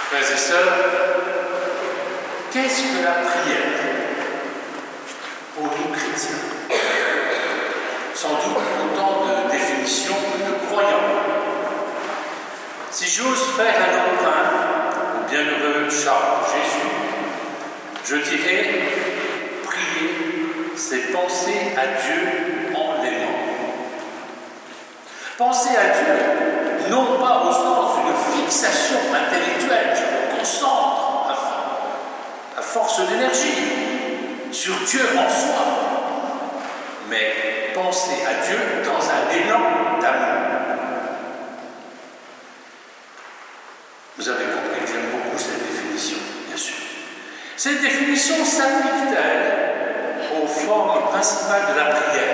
Frères et sœurs, qu'est-ce que la prière pour nous chrétiens? Sans doute autant de définitions que de croyants. Si j'ose faire un emprunt au bienheureux Charles Jésus, je dirais, prier, c'est penser à Dieu en l'aimant. Penser à Dieu, non pas au sens d'une fixation intellectuelle, je me concentre à force d'énergie sur Dieu en soi, mais penser à Dieu dans un élan d'amour. Vous avez compris que j'aime beaucoup cette définition, bien sûr. Cette définition s'applique-t-elle aux formes principales de la prière,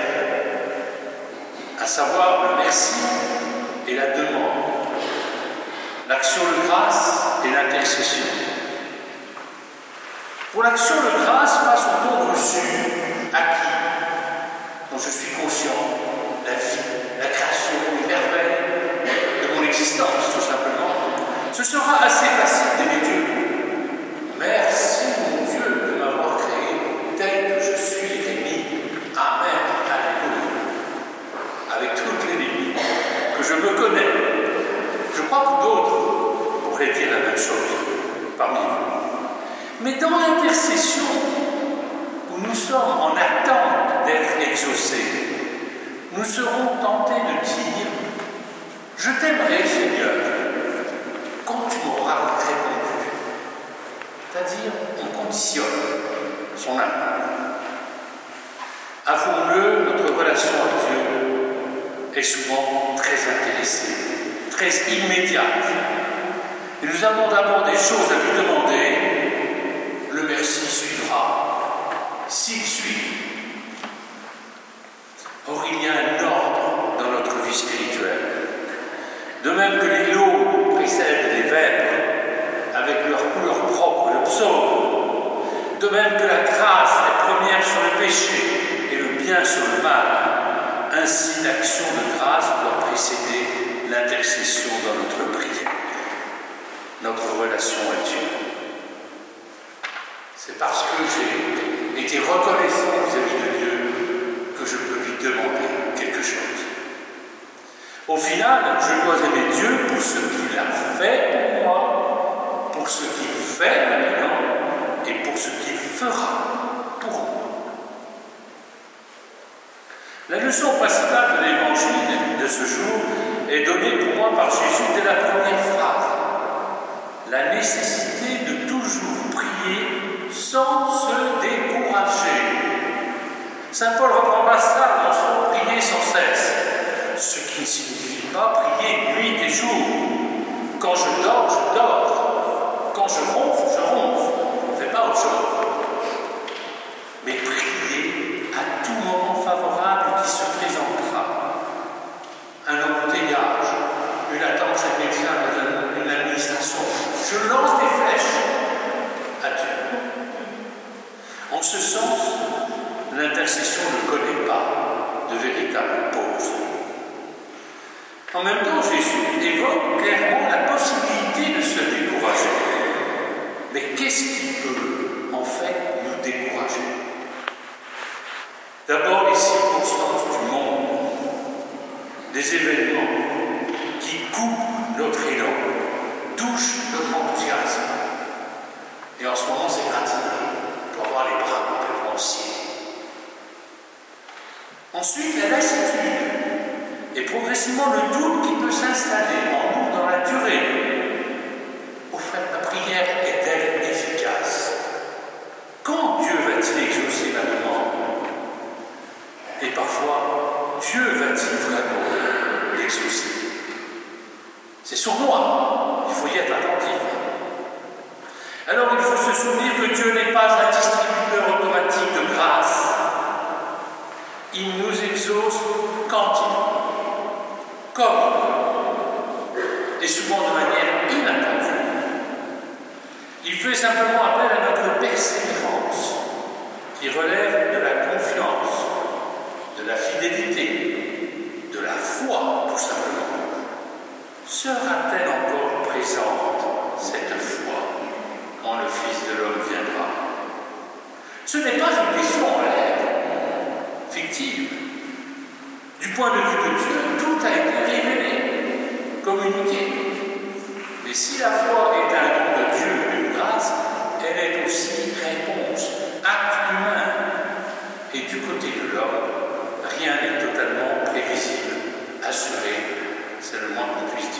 à savoir le merci et la demande, l'action de grâce et l'intercession? Pour l'action de grâce face au don reçu, acquis, dont je suis conscient, la vie, la création, les merveilles de mon existence, tout simplement, ce sera assez facile d'aimer Dieu. Merci mon Dieu de m'avoir créé tel que je suis et mis. Amen. Alléluia. Avec toutes les limites que je me connais. Je crois que d'autres pourraient dire la même chose parmi vous. Mais dans l'intercession, où nous sommes en attente d'être exaucés, nous serons tentés de dire « Je t'aimerai, Seigneur, quand tu m'auras répondu. » C'est-à-dire, on conditionne son amour. Avouons-le, notre relation à Dieu est souvent très intéressée, très immédiate. Et nous avons d'abord des choses à lui demander. Le merci suivra, s'il suit. Or, il y a un ordre dans notre vie spirituelle. De même que les lots précèdent les vêpres avec leur couleur propre, le psaume, de même que la grâce est première sur le péché et le bien sur le mal, ainsi l'action de grâce doit précéder l'intercession dans notre prière, notre relation à Dieu. C'est parce que j'ai été reconnaissant vis-à-vis de Dieu que je peux lui demander quelque chose. Au final, je dois aimer Dieu pour ce qu'il a fait pour moi, pour ce qu'il fait maintenant et pour ce qu'il fera pour moi. La leçon principale de l'évangile de ce jour est donnée pour moi par Jésus dès la première phrase. La nécessité de toujours prier sans se décourager. Saint Paul reprendra ça dans son prier sans cesse, ce qui ne signifie pas prier nuit et jour. Quand je dors, je dors. Quand je ronfle, je ronfle. On ne fait pas autre chose. Mais prier à tout moment favorable qui se présentera. Un embouteillage, une attente chez le médecin dans une administration. Je lance des flèches à Dieu. En ce sens, l'intercession ne connaît pas de véritable pause. En même temps, Jésus évoque clairement la possibilité de se décourager. Mais qu'est-ce qui peut, en fait, nous décourager? D'abord, les circonstances du monde, des événements qui coupent notre élan, touchent notre enthousiasme. Et en ce moment, c'est gratifiant pour avoir les bras complètement au ciel. Ensuite, la lassitude et progressivement le doute qui peut s'installer en nous dans la durée. Au fait, la prière est-elle efficace? Quand Dieu va-t-il exaucer ma demande? Et parfois, Dieu va-t-il vraiment l'exaucer? C'est sournois, il faut y être attentif. Alors il faut se souvenir que Dieu n'est pas un distributeur automatique de grâce. Il nous exauce quand il veut, comme il veut, et souvent de manière inattendue. Il fait simplement appel à notre persévérance, qui relève de la confiance, de la fidélité, de la foi, tout simplement. Sera-t-elle encore présente, cette foi? quand le Fils de l'homme viendra. Ce n'est pas une question en l'air, fictive. Du point de vue de Dieu, tout a été révélé, communiqué. Mais si la foi est un don de Dieu, une grâce, elle est aussi réponse, acte humain. Et du côté de l'homme, rien n'est totalement prévisible, assuré, c'est le moins qu'on puisse dire.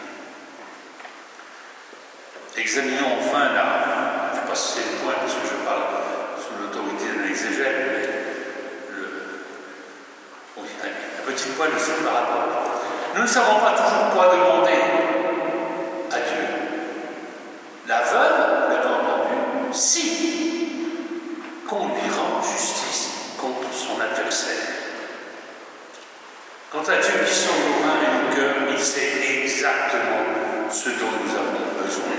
Examinons enfin là, je ne sais pas si c'est le point parce que je parle sous l'autorité d'un exégète, mais un petit point de séparateur. Nous ne savons pas toujours quoi demander à Dieu. La veuve, l'avait entendu, si, qu'on lui rend justice contre son adversaire. Quant à Dieu qui sonde nos mains et nos cœurs, il sait exactement ce dont nous avons besoin.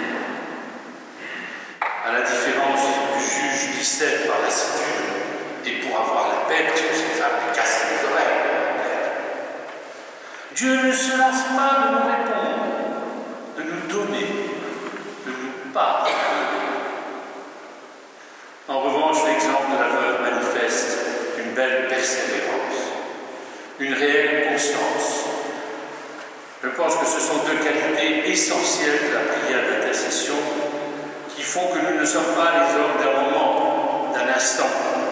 À la différence du juge qui cède par lassitude et pour avoir la paix parce que cette femme lui casse les oreilles. Dieu ne se lasse pas de nous répondre, de nous donner, de nous pas donner. En revanche, l'exemple de la veuve manifeste une belle persévérance, une réelle constance. Je pense que ce sont deux qualités essentielles de la prière d'intercession qui font que nous ne sommes pas les hommes d'un moment, d'un instant.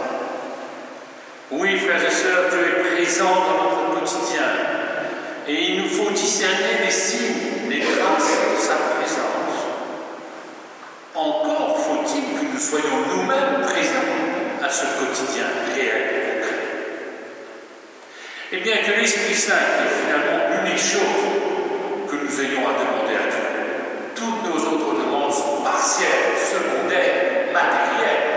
Oui, frères et sœurs, Dieu est présent dans notre quotidien et il nous faut discerner les signes, les traces de sa présence. Encore faut-il que nous soyons nous-mêmes présents à ce quotidien réel et concret. Et bien que l'Esprit Saint est finalement l'unique chose que nous ayons à demander à Dieu, toutes nos autres demandes sont partielles, secondaires, matérielles.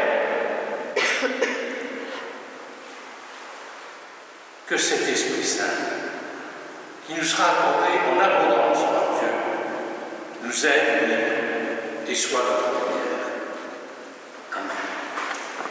Que cet Esprit Saint, qui nous sera accordé en abondance par Dieu, nous aide et soit notre lumière.